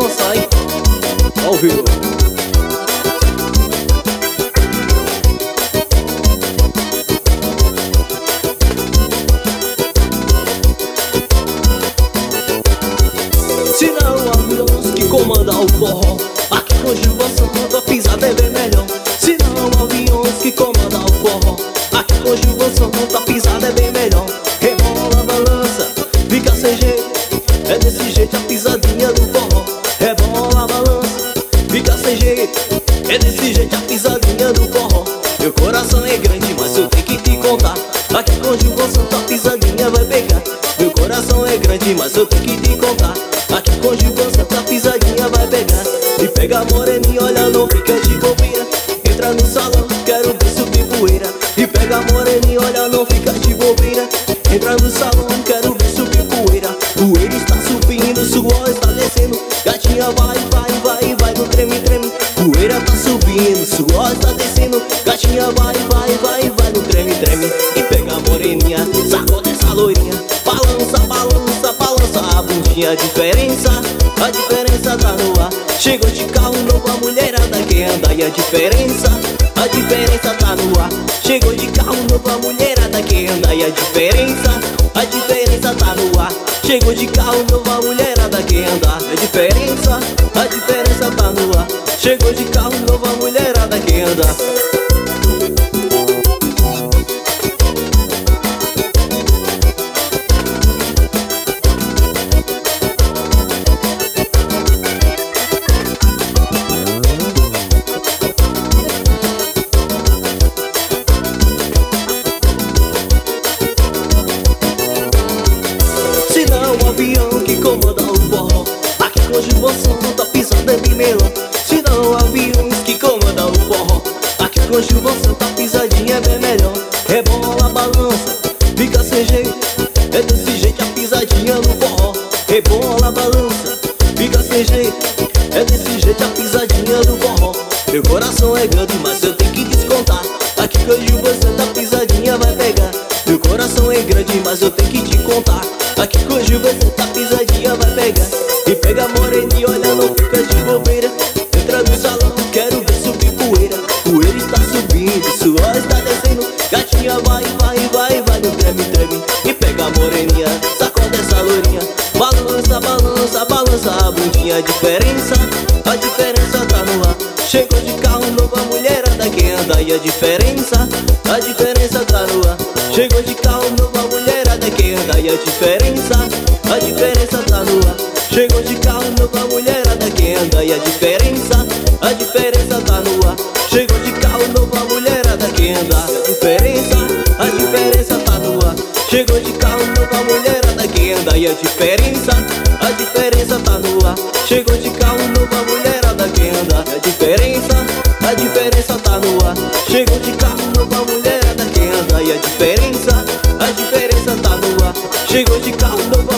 balançar, hein? Ao vivo. Se não há violões que comanda o forró, aqui com Gilvan Santa a pisada é bem melhor. Se não há violões que comanda o forró, aqui com Gilvan Santa a pisada é bem melhor. Rebola, balança, fica sem jeito, é desse jeito a pisadinha do forró. Rebola, balança, fica sem jeito, é desse jeito a pisadinha do forró. Meu coração é grande, mas eu tenho que te contar, aqui com Gilvan Santa a pisadinha vai pegar. Meu coração é grande, mas eu tenho que te contar, aqui com Gilvan Santa a pisadinha vai pegar. E pega a moreninha, olha, não fica de bobeira, entra no salão, quero ver subir poeira. E pega a moreninha, olha, não fica de bobeira, entra no salão, quero ver subir poeira. Poeira está subindo, suor está descendo, gatinha vai, vai, vai, vai no treme, treme. Poeira tá subindo, suor está descendo, gatinha vai, vai, vai, vai no treme, treme. E pega a moreninha, sacode essa loirinha, balança, balança, balança a bundinha. A diferença tá no ar. Chegou de carro novo, a mulherada que anda. E a diferença tá no ar. Chegou de carro novo, a mulherada que anda. E a diferença tá no ar. Chegou de carro novo, a mulherada que anda. A diferença tá no ar. Chegou de carro novo, a mulherada que anda. Se não o avião que comanda o forró, aqui com Gilvan Santa a pisada é bem melhor. Se não aviões que comanda o forró, aqui com Gilvan Santa a pisadinha é bem melhor. Rebola, balança, fica sem jeito, é desse jeito a pisadinha no forró. Rebola, balança, fica sem jeito, é desse jeito a pisadinha do forró. Meu coração é grande, mas eu tenho que descontar, aqui com Gilvan Santa a pisadinha vai pegar. Meu coração é grande, mas eu tenho que te contar, aqui com Gilvan Santa a pisadinha vai pegar. E pega a moreninha, olha, não fica de bobeira, entra no salão, quero ver subir poeira. Poeira está subindo, suor está descendo, gatinha vai, vai, vai, vai no treme, treme. E pega a moreninha, sacode essa loirinha, balança, balança, balança a bundinha. A diferença tá no ar. Chegou de carro novo, a mulherada que anda. E a diferença tá no ar. Chegou de carro novo, a mulherada que anda. E a diferença tá no ar. Chegou de carro novo, a mulherada que anda. E a diferença tá no ar. Chegou de carro novo, a mulherada que anda. A diferença tá no ar. Chegou de carro novo, a mulherada que anda. E a diferença tá no ar. Chegou de carro novo, a mulherada que anda. E a diferença tá no ar. Chegou de carro novo, a mulherada que anda. E a diferença tá no ar. Chegou de carro novo,